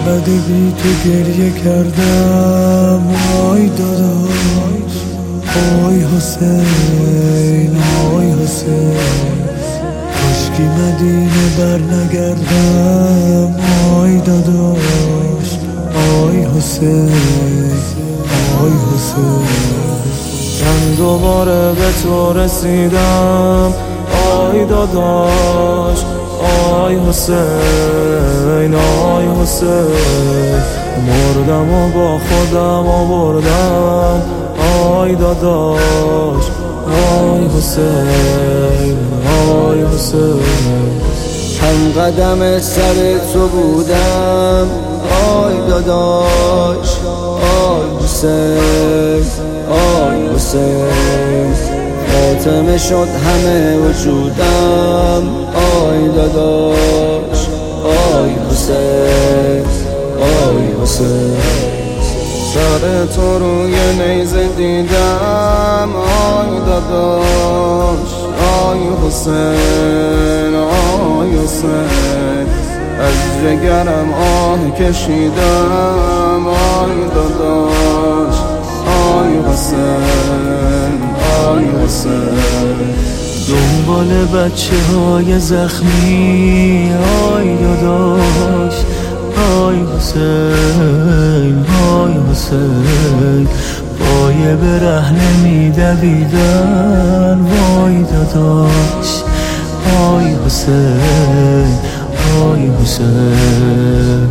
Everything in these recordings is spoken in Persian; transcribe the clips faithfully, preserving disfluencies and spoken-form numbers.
چقدر بی تو گریه کردم آی داداش، آی حسین، آی حسین، کاشکی مدینه بر نگردم آی داداش، آی حسین، آی حسین. من دوباره به تو رسیدم آی داداش، آی حسین، آی حسین، مردم و با خودم آوردم آی داداش، آی حسین، آی حسین. هم قدم سر تو بودم آی داداش، آی حسین، آی حسین، خاتمه شد همه وجودم آی داداش، آی حسین، آی حسین. سر تو روی نیزه دیدم آی داداش، آی حسین، آی حسین، از جگرم آه کشیدم آی داداش، آی حسین، آی حسین. دنبال بچه های زخمی آی داداش، آی حسین، آی حسین، پای برهنه میدویدن وای داداش، آی حسین، آی حسین.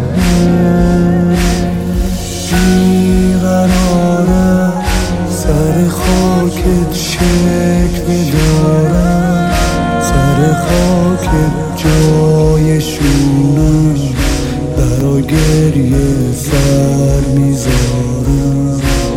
بیقرارم سر خاکت شکوه دارم، سر خاکت جایشونم، برا گریه سر میذارم.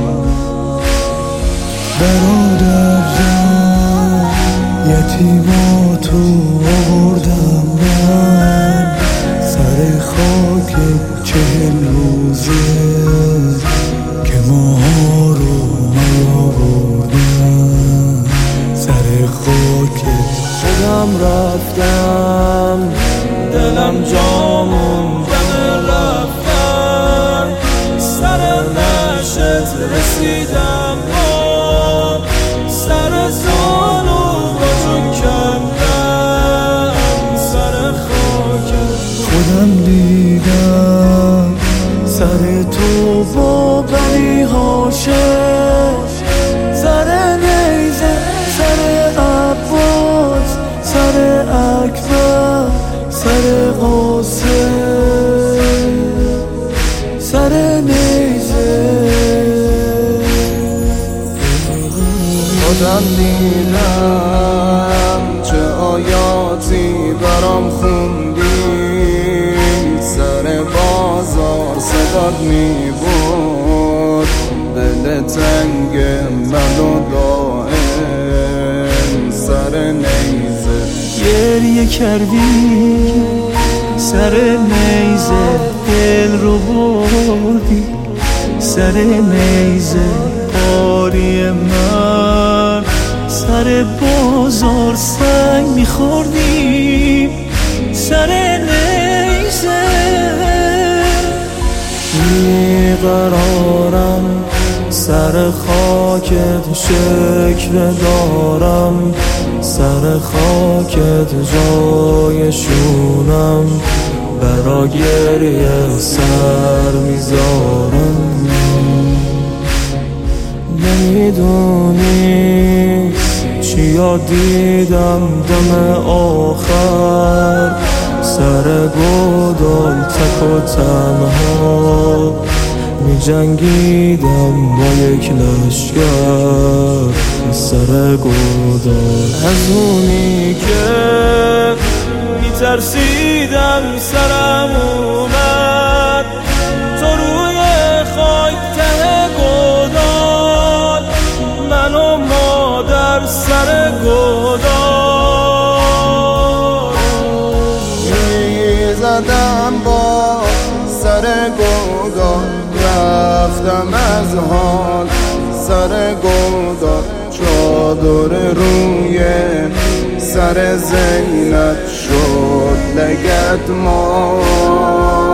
برادر جان یتیماتو آوردم من، سر خاکت چهل روزه که ماها رو نیاوردم، سر خاکت خودم رفتم، دلم جا موندم رفتم، سر نشت رسیدم با سر زانو با جون کندم، سر خاکت خودم دیدم، سر تو با بنی هاشم، سر نیزه، سر عباس، سر اکبر، سر قاسم، سر نیزه. خودم دیدم چه آیاتی برام خوندی، سر بازار صدات می بود، دل تنگ من و دائم، سر نیزه گریه کردی، سر نیزه دل رو بردی، سر نیزه باری من، سر بازار سنگ میخوردی، سر نیزه. بیقرارم سر خاکت شکوه دارم، سر خاکت جایشونم، برا گریه سر میذارم. نمیدونی چیا دیدم دم آخر، سر گودال تک و تنها می جنگیدم با یک لشگر، سر گودال. از اونی که می ترسیدم سرم اومد، تو روی خاک ته گودال، من و مادر سر گودال می زدم با سر گودال، رفتم از حال سر گودال، چادر روی سر زینت شد لگد ما.